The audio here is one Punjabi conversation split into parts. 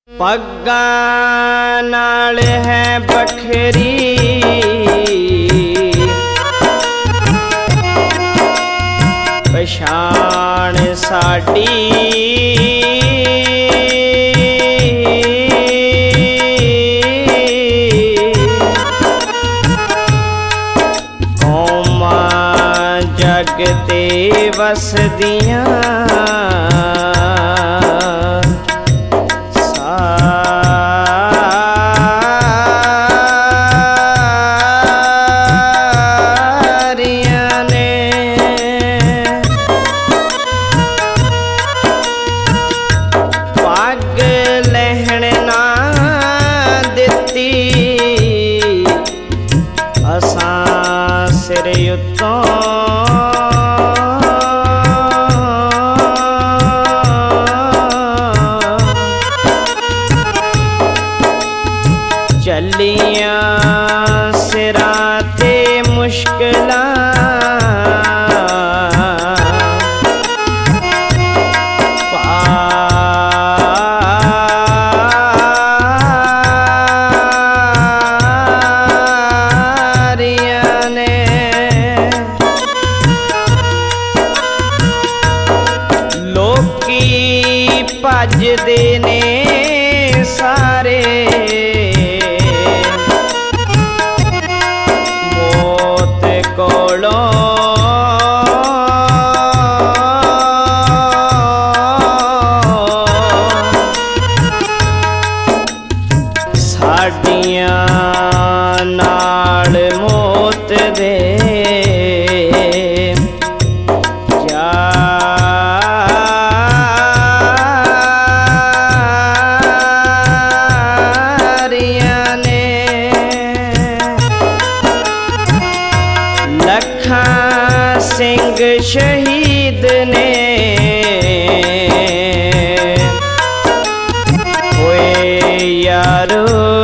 पग्गां नाल है बखरी पछाण साडी कौमां जग ते वसदियां चलियां सिरां ते मुश्किलां पारियां ने लोकी भजदे ने सारे नाल मौत दे यारियां ने लखां सिंह शहीद ने होए यारो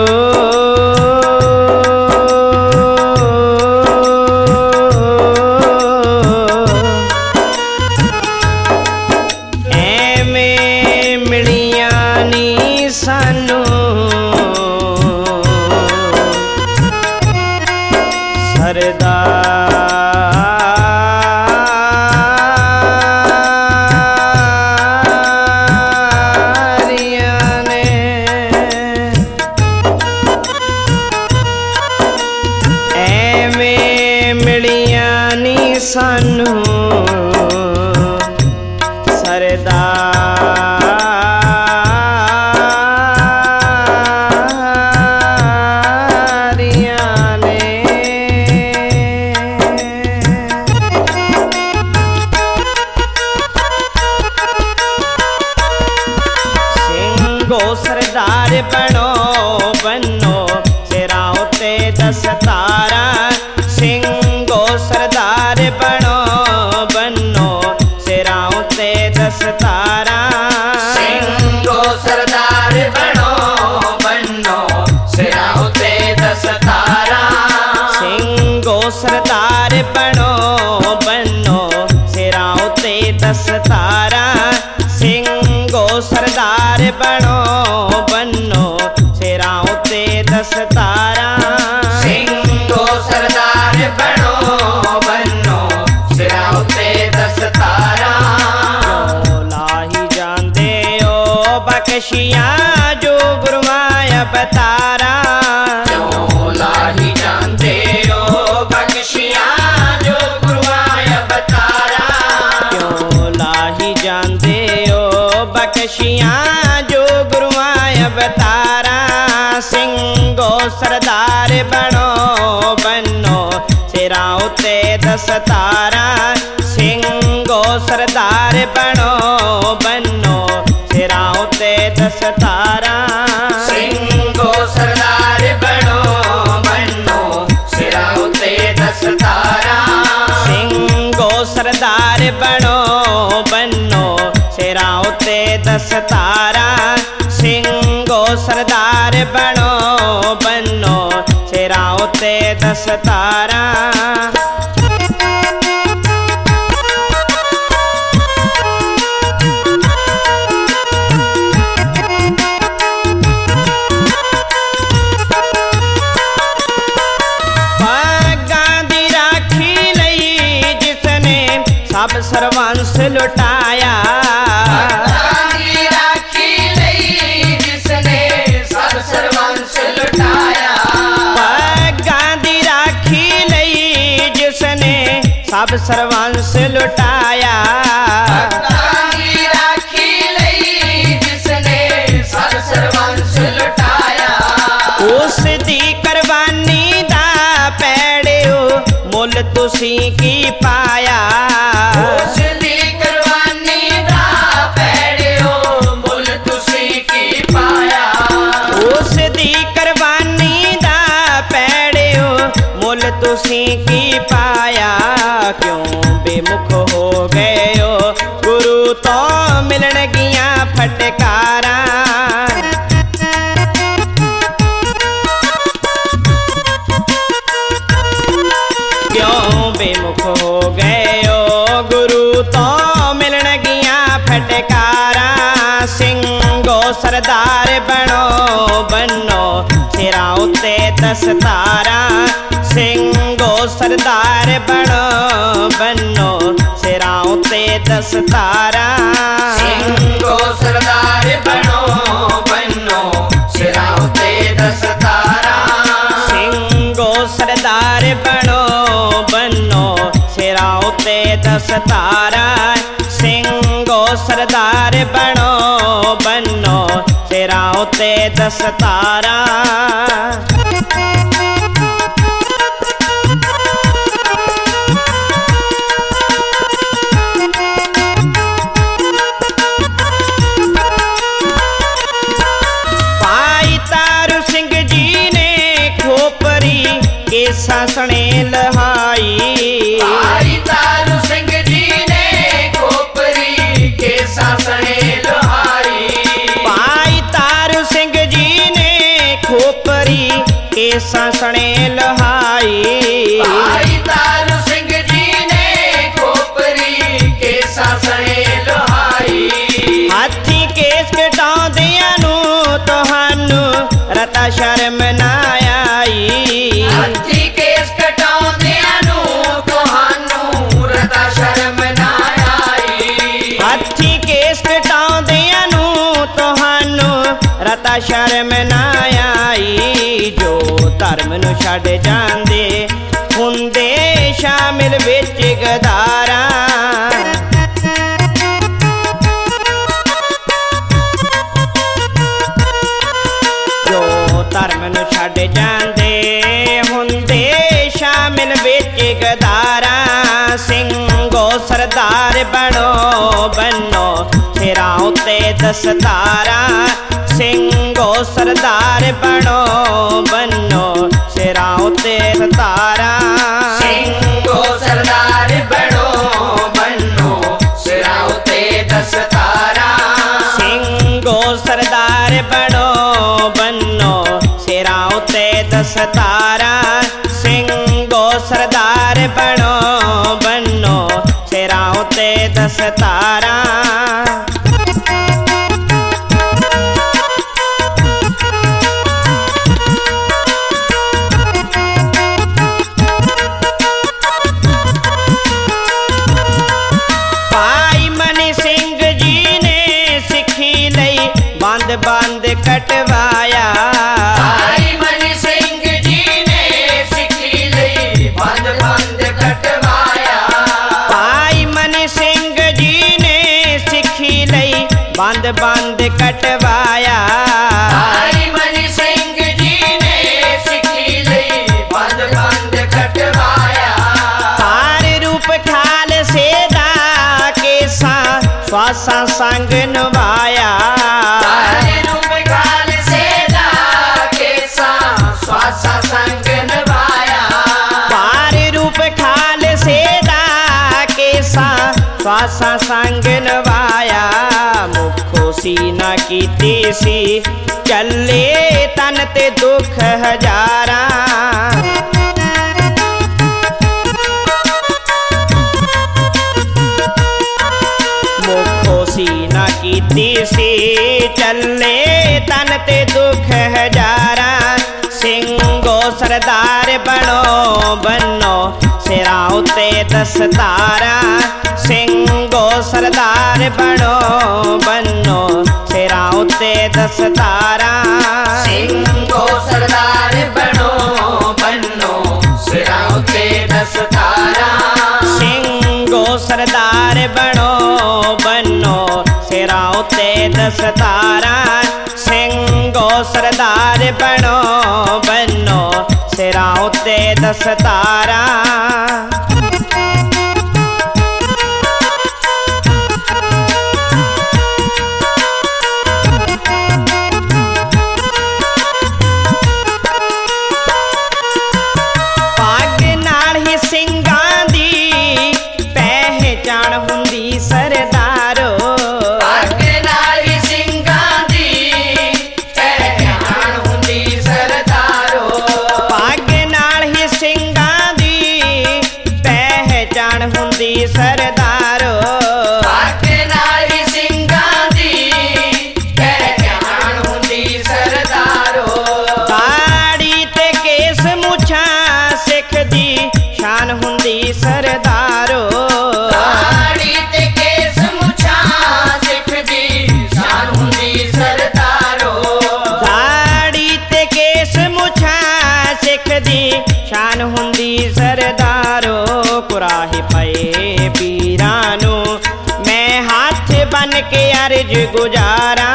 सरदारियां ने एवें मिलियां नी सानू सरदार बनो बनो सिरां उत्ते दस्तारा सिंघो सरदार बनो बनो सिरां उत्ते दस्तारा सिंघो सरदार बनो बनो सिरां उत्ते दस्तारा सिंघो सरदार बनो बनो सिरां उत्ते दस्तारा सिंघो सरदार बनो बनो सिरां उत्ते दस्तारा सिंघो सरदार बनो बनो सिरां उत्ते दस्तारा क्यों लाही जांदे ओ बख्शियां जो गुरमां अवतारा क्यों लाही जांदे ओ बख्शियां जो गुरमां अवतारा क्यों लाही जांदे ओ बख्शियां जो गुरमां अवतारा सिंघो सरदार बनो बनो सिरां उत्ते दस्तारा सिंघो सरदार बनो बनो सिरां उत्ते दस्तारा सिंघो सरदार बनो बनो सिरां उत्ते दस्तारा सिंघो सरदार बनो बनो सिरां उत्ते दस्तारा सिंघो सरदार बनो बनो सिरां उत्ते दस्तारा ਸਰਵੰਸ ਲੁਟਾਇਆ। ਭਗਤਾਂ ਦੀ ਰਾਖੀ ਲਈ ਜਿਸਨੇ ਸਭ ਸਰਵੰਸ ਲੁਟਾਇਆ। ਪੱਗਾਂ ਦੀ ਰਾਖੀ ਲਈ ਜਿਸਨੇ ਸਭ ਸਰਵੰਸ ਲੁਟਾਇਆ। ਭਗਤਾਂ ਦੀ ਰਾਖੀ ਲਈ ਜਿਸਨੇ ਸਭ ਸਰਵੰਸ ਲੁਟਾਇਆ। ਉਸ ਦੀ ਕੁਰਬਾਨੀ ਦਾ ਪੈੜਿਓ ਮੁੱਲ ਤੁਸੀਂ ਕੀ ਪਾਇਆ। ਉਸ ਦੀ ਕੁਰਬਾਨੀ ਦਾ ਪੈੜਿਓ ਮੁੱਲ ਤੁਸੀਂ ਕੀ ਪਾਇਆ। ਉਸ ਦੀ ਕੁਰਬਾਨੀ ਦਾ ਪੈੜਿਓ ਮੁੱਲ ਤੁਸੀਂ ਕੀ ਪਾਇਆ। ਕਿਉਂ ਬੇਮੁਖ ਹੋ ਗਏ ਹੋ ਗੁਰੂ ਤੋਂ ਮਿਲਣਗੀਆਂ ਫਟਕਾਰਾਂ। ਕਿਉਂ ਬੇਮੁਖ ਹੋ ਗਏ ਹੋ ਗੁਰੂ ਤੋਂ ਮਿਲਣਗੀਆਂ ਫਟਕਾਰਾਂ। ਸਿੰਘੋ ਸਰਦਾਰ ਬਣੋ ਬੰਨੋ ਸਿਰਾਂ ਉੱਤੇ ਦਸਤਾਰਾਂ। ਸਿੰਘੋ ਸਰਦਾਰ ਬਣੋ ਬੰਨੋ ਸਿਰਾਂ ਉੱਤੇ ਦਸਤਾਰਾਂ। ਸਿੰਘੋ ਸਰਦਾਰ ਬਣੋ ਬੰਨੋ ਸਿਰਾਂ ਉੱਤੇ ਦਸਤਾਰਾਂ। ਸਿੰਘੋ ਸਰਦਾਰ ਬਣੋ ਬੰਨੋ ਸਿਰਾਂ ਉੱਤੇ ਦਸਤਾਰਾਂ। ਸਿੰਘੋ ਸਰਦਾਰ ਬਣੋ ਬੰਨੋ ਸਿਰਾਂ ਉੱਤੇ ਦਸਤਾਰਾਂ। ਸਾਸਣੇ ਲਹਾਈ। ਭਾਈ ਤਾਰੂ ਸਿੰਘ ਜੀ ਨੇ ਖੋਪਰੀ ਕੇ ਸਾਸਣੇ ਲਹਾਈ। ਭਾਈ ਤਾਰੂ ਸਿੰਘ ਜੀ ਨੇ ਖੋਪਰੀ ਕੇ ਸਾਸਣੇ ਲਹਾਈ। ਭਾਈ ਤਾਰੂ ਸਿੰਘ ਜੀ ਨੇ ਖੋਪਰੀ ਕੇ ਸਾਸਣੇ ਲਹਾਈ। ਹਾਥੀ ਕੇਸ ਕਟਾਉਂਦਿਆਂ ਨੂੰ ਤੁਹਾਨੂੰ ਰਤਾ ਸ਼ਰਮ ਨਾ ਆਈ। ਹਾਥੀ ਕੇਸ ਕਟਾਉਂਦਿਆਂ ਨੂੰ ਤੁਹਾਨੂੰ ਰਤਾ ਸ਼ਰਮ ਨਾ ਆਈ। ਹਾਥੀ ਕੇਸ ਕਟਾਉਂਦਿਆਂ ਨੂੰ ਤੁਹਾਨੂੰ ਰਤਾ ਸ਼ਰਮ ਨਾ ਆਈ। ਜੋ ਧਰਮ ਨੂੰ ਛੱਡ ਜਾਂਦੇ ਹੁੰਦੇ ਸ਼ਾਮਿਲ ਵਿੱਚ ਗਦਾਰਾਂ। ਧਰਮ ਨੂੰ ਛੱਡ ਜਾਂਦੇ ਹੁੰਦੇ ਸ਼ਾਮਿਲ ਵਿੱਚ ਗਦਾਰਾਂ। ਸਿੰਘੋ ਸਰਦਾਰ ਬਣੋ ਬੰਨੋ ਸਿਰਾਂ ਉੱਤੇ ਦਸਤਾਰਾਂ। ਸਿੰਘੋ ਸਰਦਾਰ ਬਣੋ ਬੰਨੋ ਸਿਰਾਂ ਉੱਤੇ ਦਸਤਾਰਾਂ। ਸਿੰਘੋ ਸਰਦਾਰ ਬਣੋ ਬੰਨੋ ਸਿਰਾਂ ਉੱਤੇ ਦਸਤਾਰਾਂ। ਸਿੰਘੋ ਸਰਦਾਰ ਬਣੋ ਬੰਨੋ ਸਿਰਾਂ ਉੱਤੇ ਦਸਤਾਰਾਂ। ਸਿੰਘੋ ਸਰਦਾਰ ਬਣੋ ਬੰਨੋ ਸਿਰਾਂ ਉੱਤੇ ਦਸਤਾਰਾਂ। ਭਾਈ ਮਨੀ ਸਿੰਘ ਜੀ ਨੇ ਸਿੱਖੀ ਲਈ ਬੰਦ ਬੰਦ ਕਟਵਾਇਆ। ਭਾਈ ਮਨੀ ਸਿੰਘ ਜੀ ਨੇ ਸਿੱਖੀ ਲਈ ਬੰਦ ਬੰਦ ਕਟਵਾਇਆ। ਭਾਈ ਮਨੀ ਸਿੰਘ ਜੀ ਨੇ ਸਿੱਖੀ ਲਈ ਬੰਦ ਬੰਦ ਕਟਵਾਇਆ। ਭਾਈ ਮਨੀ ਸਿੰਘ ਜੀ ਨੇ ਸਿੱਖੀ ਲਈ ਬੰਦ ਬੰਦ ਕਟਵਾਇਆ। ਹਰ ਰੂਪ ਖਾਲਸੇ ਦਾ ਕੇਸਾਂ ਸਵਾਸਾਂ ਸੰਗ ਨਿਭਾਇਆ। ਹਰ ਰੂਪ ਖਾਲਸੇ ਦਾ ਕੇਸਾਂ ਸਵਾਸਾਂ ਸੰਗ ਨਿਭਾਇਆ। ਹਰ ਰੂਪ ਖਾਲਸੇ ਦਾ ਕੇਸਾਂ ਸਵਾਸਾਂ ਸੰਗ ਨਿਭਾਇਆ। ਮੁਖੋ ਸੀ ਨਾ ਕੀਤੀ ਸੀ ਚੱਲੇ ਤਨ ਤੇ ਦੁੱਖ ਹਜ਼ਾਰਾਂ। ਮੁਖੋ ਸੀ ਨਾ ਕੀਤੀ ਸੀ ਚੱਲੇ ਤਨ ਤੇ ਦੁੱਖ ਹਜ਼ਾਰਾਂ। ਸਿੰਘੋ ਸਰਦਾਰ ਬਣੋ ਬੰਨੋ ਸਿਰਾਂ उते दस्तारा ਸਿੰਘੋ ਸਰਦਾਰ ਬਣੋ ਬੰਨੋ ਸਿਰਾਂ ਉੱਤੇ ਦਸਤਾਰਾ ਸਿੰਘੋ ਸਰਦਾਰ ਬਣੋ ਬੰਨੋ ਸਿਰਾਂ ਉੱਤੇ ਦਸਤਾਰਾ ਸਿੰਘੋ ਸਰਦਾਰ ਬਣੋ ਬੰਨੋ ਸਿਰਾਂ ਉੱਤੇ ਦਸਤਾਰਾ ਸਿੰਘੋ ਸਰਦਾਰ ਬਣੋ ਬੰਨੋ ਸਿਰਾਂ ਉੱਤੇ ਦਸਤਾਰਾ ਸਰਦਾਰੋ ਪੱਗ ਨਾਲ ਹੀ ਸਿੰਘਾਂ ਦੀ ਪਹਿਚਾਣ ਹੁੰਦੀ ਸਰਦਾਰੋ ਦਾੜੀ ਤੇ ਕੇਸ ਮੁੱਛਾਂ ਸਿੱਖ ਦੀ ਸ਼ਾਨ ਹੁੰਦੀ ਸਰਦਾਰੋ ਦਾੜੀ ਤੇ ਕੇਸ ਮੁੱਛਾਂ ਸਿੱਖ ਦੀ ਸ਼ਾਨ ਹੁੰਦੀ ਸਰਦਾਰੋ ਦਾੜੀ ਤੇ ਕੇਸ ਮੁੱਛਾਂ ਸਿੱਖ ਦੀ ਸ਼ਾਨ ਹੁੰਦੀ ਸਰਦਾਰੋ ਕੁਰਾਹੇ ਪਏ ਪੀਰਾਂ ਨੂੰ ਮੈਂ ਹੱਥ ਬੰਨ ਕੇ ਅਰਜ ਗੁਜ਼ਾਰਾਂ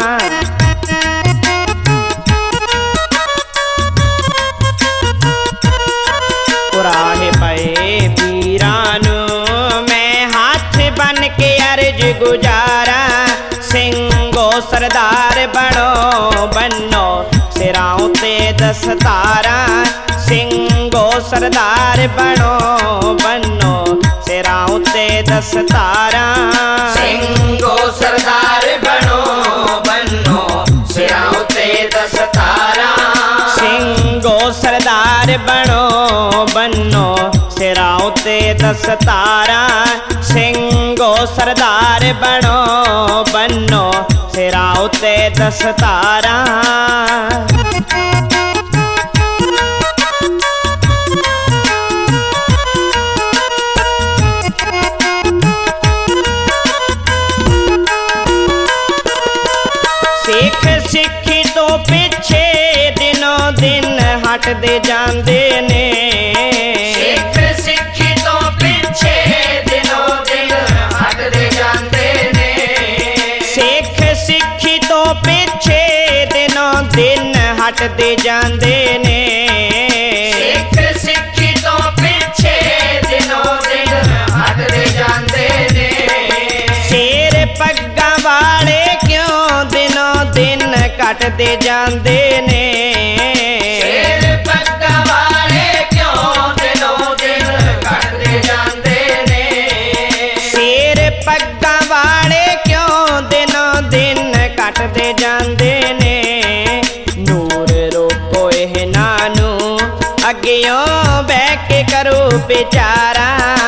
ਕੁਰਾਹੇ ਪਏ ਪੀਰਾਂ ਨੂੰ ਮੈਂ ਹੱਥ ਬੰਨ ਕੇ ਅਰਜ ਗੁਜ਼ਾਰਾਂ ਸਿੰਘੋ ਸਰਦਾਰ ਬਣੋ ਬੰਨੋ ਸਿਰਾਂ ਉੱਤੇ ਦਸਤਾਰਾਂ ਸਿੰਘੋ ਸਰਦਾਰ ਬਣੋ ਬੰਨੋ ਸਿਰਾਂ ਉੱਤੇ ਦਸਤਾਰਾਂ ਸਿੰਘੋ ਸਰਦਾਰ ਬਣੋ ਬੰਨੋ ਸਿਰਾਂ ਉੱਤੇ ਦਸਤਾਰਾਂ ਸਿੰਘੋ ਸਰਦਾਰ ਬਣੋ ਬੰਨੋ ਸਿਰਾਂ ਉੱਤੇ ਦਸਤਾਰਾਂ ਸਿੰਘੋ ਸਰਦਾਰ ਬਣੋ ਬੰਨੋ ਸਿਰਾਂ ਉੱਤੇ ਦਸਤਾਰਾਂ ਸਿੱਖ ਸਿੱਖੀ ਤੋਂ ਪਿੱਛੇ ਦਿਨੋਂ ਦਿਨ ਹਟਦੇ ਜਾਂਦੇ ਨੇ ਸਿੱਖ ਸਿੱਖੀ ਤੋਂ ਪਿੱਛੇ ਦਿਨੋਂ ਦਿਨ ਹਟਦੇ ਜਾਂਦੇ ਨੇ ਸਿੱਖ ਸਿੱਖੀ ਤੋਂ ਪਿੱਛੇ ਦਿਨੋਂ ਦਿਨ ਹਟਦੇ ਜਾਂਦੇ ਨੇ ਸਿੱਖ ਸਿੱਖੀ ਤੋਂ ਪਿੱਛੇ ਦਿਨੋਂ ਦਿਨ ਹਟਦੇ ਜਾਂਦੇ ਨੇ ਸ਼ੇਰ ਪੱਗਾਂ ਵਾਲੇ ਕਿਉਂ ਦਿਨੋਂ ਦਿਨ ਘਟਦੇ ਜਾਂਦੇ ਨੇ ਸ਼ੇਰ ਪੱਗਾਂ ਵਾਲੇ ਕਿਉਂ ਦਿਨੋਂ ਦਿਨ ਘਟਦੇ ਜਾਂਦੇ ਨੇ ਸ਼ੇਰ ਪੱਗਾਂ ਵਾਲੇ ਕਿਉਂ ਦਿਨੋਂ ਦਿਨ ਘਟਦੇ ਜਾਂਦੇ ਨੇ ਨੂਰ ਰੋਕੋ ਇਹਨਾਂ ਨੂੰ ਅੱਗਿਓਂ ਬਹਿ ਕੇ ਕਰੋ ਵਿਚਾਰਾ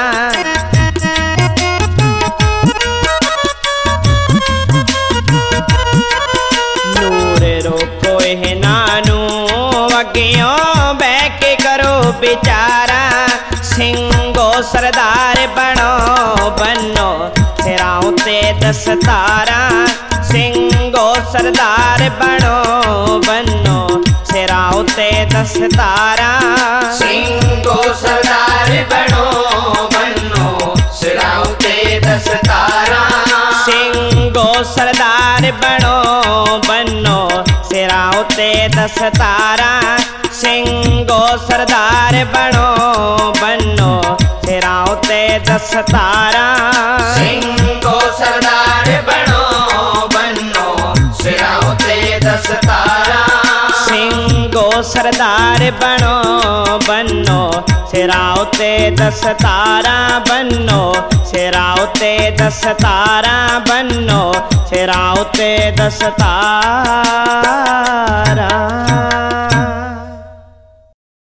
ਨੂਰ ਰੋਕੋ ਇਹਨਾਂ ਨੂੰ ਅੱਗਿਓਂ ਬਹਿ ਕੇ ਕਰੋ ਵਿਚਾਰਾ ਸਿੰਘੋ ਸਰਦਾਰ ਬਣੋ ਬੰਨੋ ਸਿਰਾਂ ਉੱਤੇ ਦਸਤਾਰਾਂ ਸਿੰਘੋ ਸਰਦਾਰ ਬਣੋ ਬੰਨੋ ਸਿਰਾਂ ਉੱਤੇ ਦਸਤਾਰਾਂ ਸਿੰਘੋ ਸਰਦਾਰ ਬਣੋ ਬੰਨੋ ਸਿਰਾਂ ਉੱਤੇ ਦਸਤਾਰਾਂ ਸਿੰਘੋ ਸਰਦਾਰ ਬਣੋ ਬੰਨੋ ਸਿਰਾਂ ਉੱਤੇ ਦਸਤਾਰਾਂ ਸਿੰਘੋ ਸਰਦਾਰ ਬਣੋ ਬੰਨੋ ਸਿਰਾਂ ਉੱਤੇ ਦਸਤਾਰਾਂ ਸਿੰਘੋ ਸਰਦਾਰ ਬਣੋ ਬੰਨੋ ਸਿਰਾਂ ਉੱਤੇ ਦਸਤਾਰਾਂ ਸਿੰਘੋ ਸਰਦਾਰ ਬਣੋ ਬੰਨੋ ਸਿਰਾਂ ਉੱਤੇ ਦਸਤਾਰਾਂ ਬੰਨੋ ਸਿਰਾਂ ਉੱਤੇ ਦਸਤਾਰਾਂ ਬੰਨੋ ਸਿਰਾਂ ਉੱਤੇ ਦਸਤਾਰਾਂ